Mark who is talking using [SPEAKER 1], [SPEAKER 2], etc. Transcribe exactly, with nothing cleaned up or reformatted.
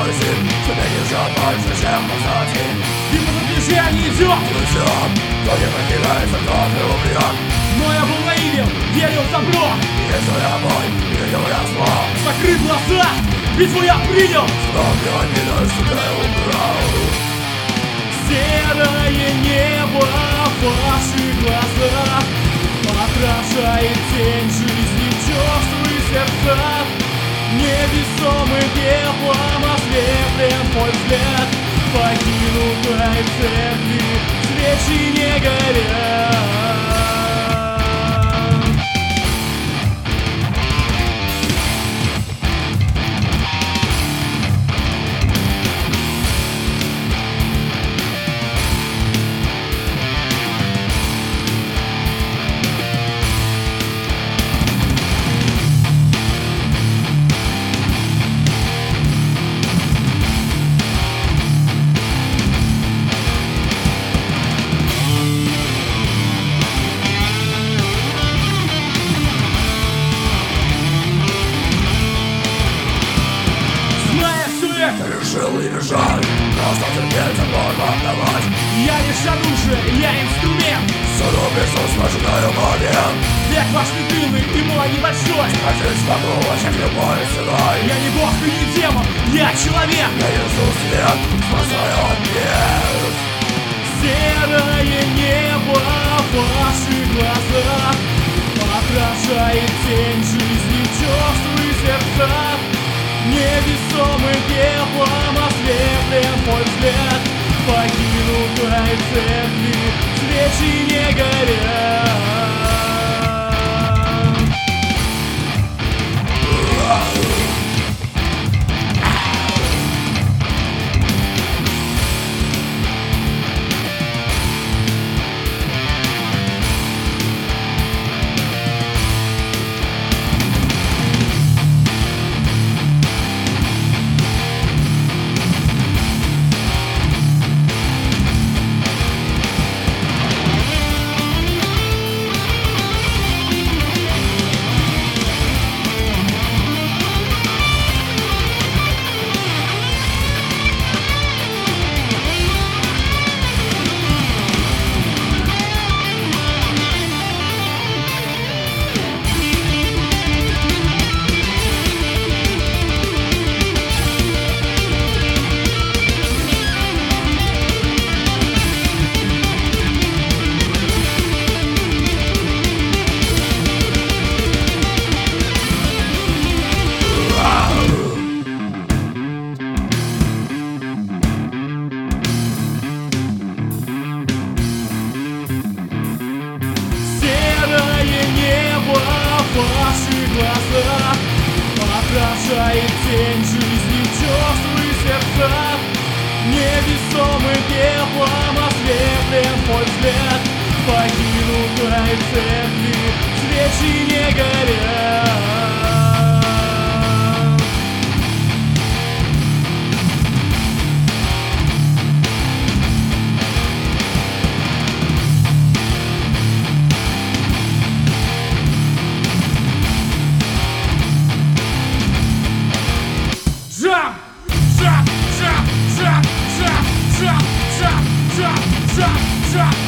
[SPEAKER 1] осень, тебе не жаль зачем позади.
[SPEAKER 2] И по движению идет
[SPEAKER 1] Ключом, кто не покидается, тот и умрет.
[SPEAKER 2] Но я был наивен, верил в добро.
[SPEAKER 1] Если я бой, видел я зло.
[SPEAKER 2] Закрыт глаза, битву я принял.
[SPEAKER 1] Снова обида, сука, убрал.
[SPEAKER 2] Серое небо в ваших глазах отражает тень жизни в чувствах сердцах. Невесомым пеплом ослеплен мой взгляд. Покинутой церкви свечи не горят.
[SPEAKER 1] Решил и бежать, просто терпеть, оборву отдавать.
[SPEAKER 2] Я лишь оружие, я инструмент.
[SPEAKER 1] Суду безусловную момент.
[SPEAKER 2] Век ваш длинный и мой небольшой.
[SPEAKER 1] Хотеть смогу, очень любой ценой.
[SPEAKER 2] Я не бог и не демон, я человек.
[SPEAKER 1] Я несу свет, спасаю от бед.
[SPEAKER 2] Серое небо в ваших глазах отражает тень жизни в чувствах сердцах. Невесомым пеплом ослеплен мой взгляд. Покинутой церкви свечи не горят. В ваших глазах отражает тень жизни в чувствах сердцах. Невесомым пеплом ослеплен мой взгляд. Покинутой церкви свечи не горят. Jump! Jump! Jump! Jump! Jump! Jump! Jump! Jump! Jump! Jump!